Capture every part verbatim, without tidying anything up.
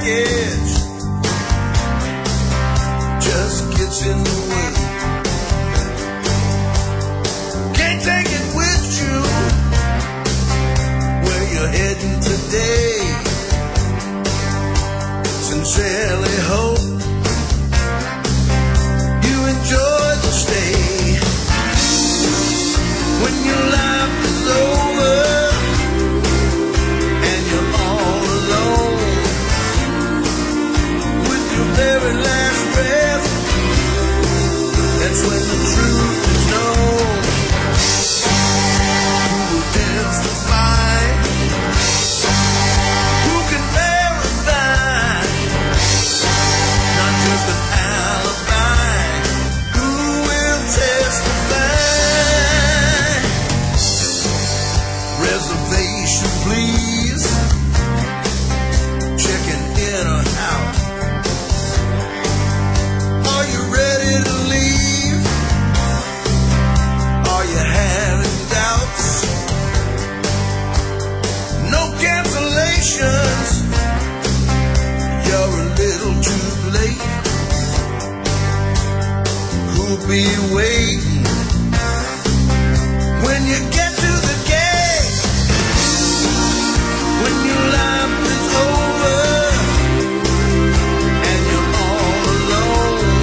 baggage just gets in the way. Can't take it with you where you're heading today. Sincerely hope you enjoy the stay. When your life is over and you're all alone with your very last breath, that's when the truth is known. Who will testify? Who can verify? Not just an alibi. Who will testify? Reservation, please. Checking in or out. Are you ready to leave? Are you having doubts? No cancellations. You're a little too late. Who'll be waiting when you get to the gate? When your life is over and you're all alone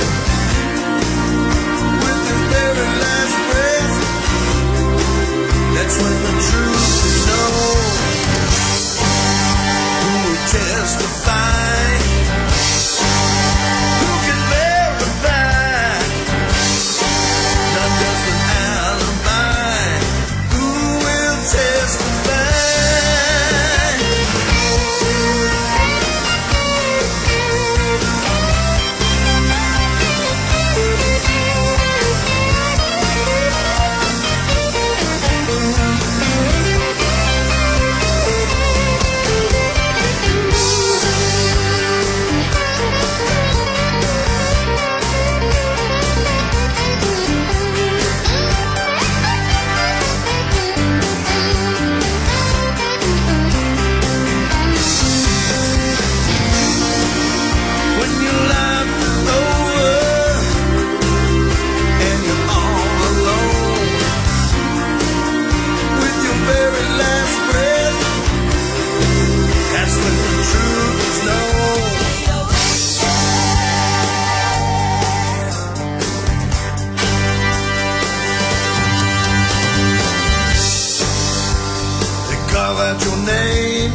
with your very last breath, that's when the truth is known. Who will testify? Who can verify? Not just an alibi. Who will testify? When your life is over and you're all alone with your very last breath, that's when the truth is known. They call out your name.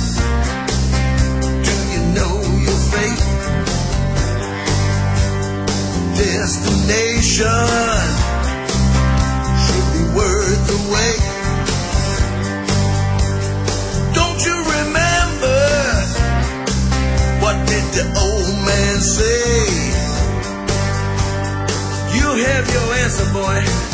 Do you know your fate? Destination should be worth the wait. Don't you remember what did the old man say? You have your answer, boy.